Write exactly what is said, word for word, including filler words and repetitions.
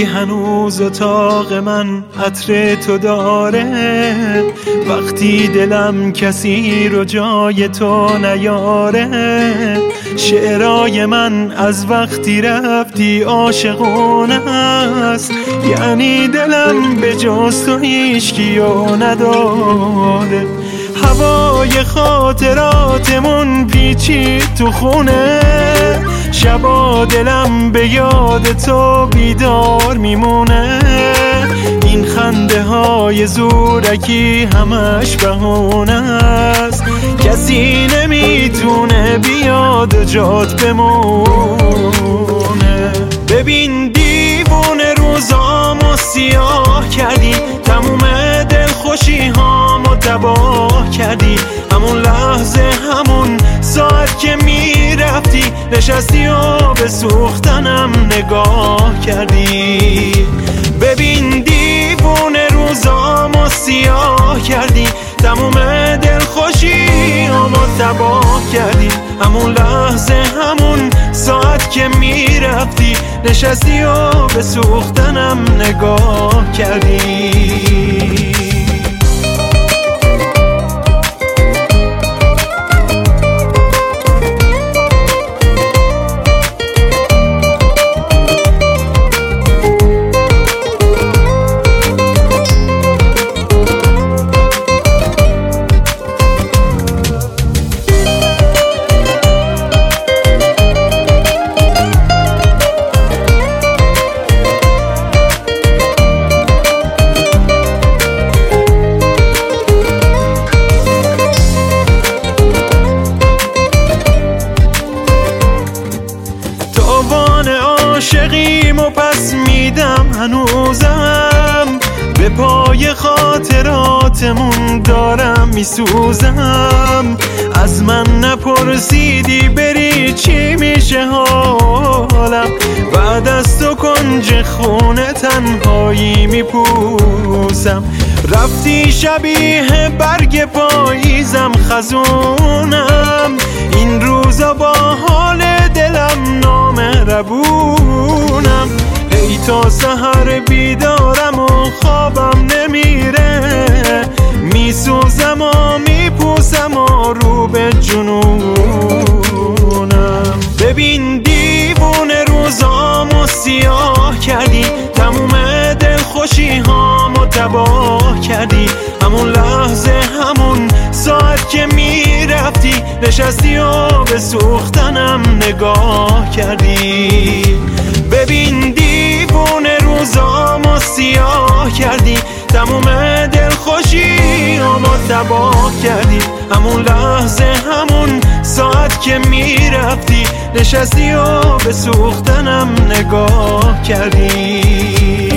ولی هنوز اتاق من عطر تو داره. وقتی دلم کسی رو جای تو نیاره، شعرهای من از وقتی رفتی عاشقونه است. یعنی دلم به جز تو هیچکیو نداره. هوای خاطراتمون پیچید تو خونه، شبا دلم به یاد تو بیدار میمونه. این خنده های زورکی همش بهونه است، کسی نمیتونه بیاد جات بمونه. ببین دیوونه روزامو سیاه کردی، تموم دلخوشی هامو تباه کردی. همون لحظه همون ساعت که میرفتی، نشستی و به سوختنم نگاه کردی. ببین دیوونه روزامو سیاه کردی، تموم دلخوشی همو تباه کردی. همون لحظه همون ساعت که میرفتی، نشستی و به سوختنم نگاه کردی. عاشقیم و پس میدم هنوزم، به پای خاطراتمون دارم میسوزم. از من نپرسیدی بری چی میشه حالم، بعد از تو کنج خونه تنهایی میپوسم. رفتی شبیه برگ پاییزم خزونم، این روزا با حال دلم نامهربونم. ای تا سحر بیدارم و خوابم نمیره، میسوزم و میپوسم و رو به جنونم. ببین دیوونه روزامو سیاه کردی، تموم دلخوشی هامو تباه کردی. همون لحظه همون ساعت که میرفتی، نشستی و به سوختنم نگاه کردی. ببین دیوونه روزامو سیاه کردی، تموم دلخوشی همو تباه کردی. همون لحظه همون ساعت که میرفتی، نشستی و به سوختنم نگاه کردی.